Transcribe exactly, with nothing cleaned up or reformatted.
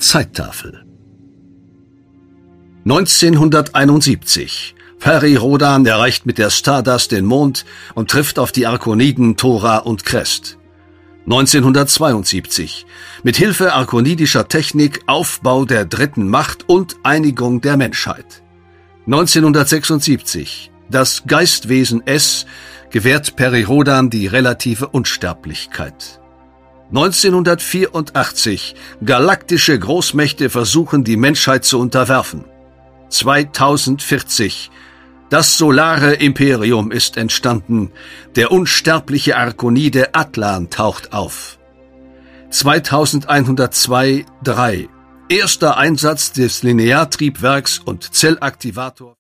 Zeittafel. neunzehnhunderteinundsiebzig. Peri Rodan erreicht mit der Stardust den Mond und trifft auf die Arkoniden Thora und Crest. neunzehnhundertzweiundsiebzig. Mit Hilfe arkonidischer Technik Aufbau der dritten Macht und Einigung der Menschheit. neunzehnhundertsechsundsiebzig. Das Geistwesen S gewährt Peri Rodan die relative Unsterblichkeit. neunzehnhundertvierundachtzig. Galaktische Großmächte versuchen, die Menschheit zu unterwerfen. zweitausendvierzig. Das solare Imperium ist entstanden. Der unsterbliche Arkonide Atlan taucht auf. zweitausendeinhundertzwei Punkt drei. Erster Einsatz des Lineartriebwerks und Zellaktivator